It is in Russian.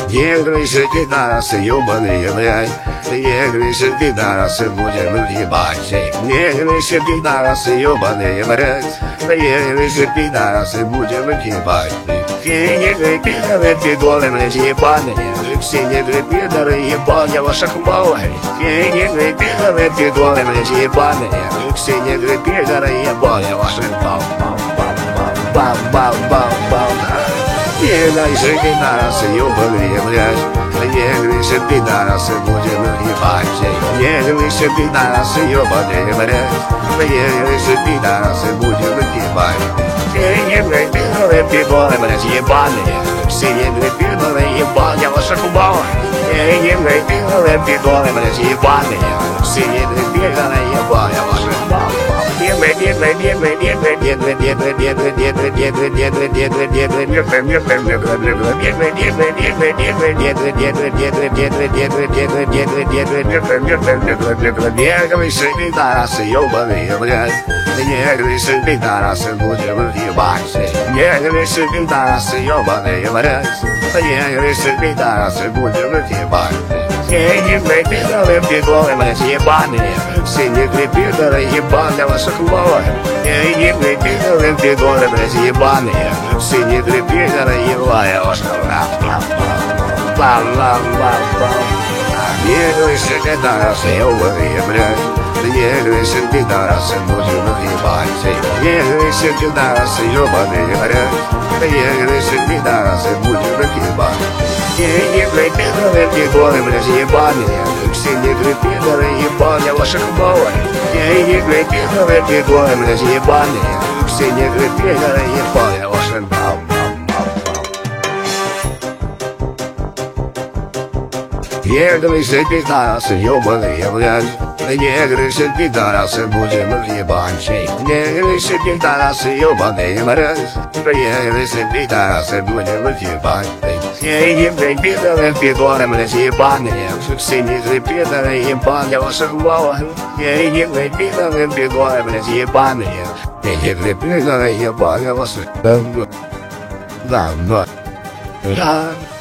Негры пидорасы, ёбаные, блядь. Негры пидорасы, будем ебать. Негры пидорасы, ёбаные, блядь. Негры пидорасы, будем ебать. Все негры пидоры, пидоры, блядь, ебаные. Все негры пидоры, ебал я ваших малых. Все негры пидоры, пидоры, блядь, ебаные. Все негры пидоры, ебал я ваших малых. Бам-бам-бам-бам. Негры пидорасы, ёбаные, блядь. Негры пидорасы, будем ебать. Негры пидорасы, ёбаные, блядь. Негры пидорасы, будем ебать. Все негры пидоры, пидоры, блядь, ебаные. Все негры пидоры, ебал я ваших малых. Все негры пидоры, пидоры, блядь, ебаные. Все негры пидоры, ебал я ваших малых. Негры пидорасы, ёбаные, блядь. Негры пидорасы, будем ебать. Негры пидорасы, ёбаные, блядь. Негры пидорасы, будем ебать. Все негры пидоры, пидоры, блядь, ебаные. Все негры пидоры, ебал я ваших малых. Все негры пидоры, пидоры, блядь, ебаные. Все негры пидоры, ебал я ваших малых. Негры пидорасы, ёбаные, блядь. Негры пидорасы, будем ебать. Негры пидорасы, ёбаные, блядь. Негры пидорасы, будем ебать. Все негры пидоры, пидоры, блядь, ебаные. Все негры пидоры, ебал я ваших малых. Все негры пидоры, пидоры, блядь, ебаные. Все негры пидоры, ебал я ваших малых. Негры пидорасы, ёбаные, блядь. Негры пидорасы, будем ебать. Негры пидорасы, ёбаные, блядь. Негры пидорасы, будем ебать. Все негры пидоры, пидоры, блядь, ебаные. Все негры пидоры, ебал я ваших малых. Все негры пидоры, пидоры, блядь, ебаные. Все негры пидоры, ебал я ваших. Да.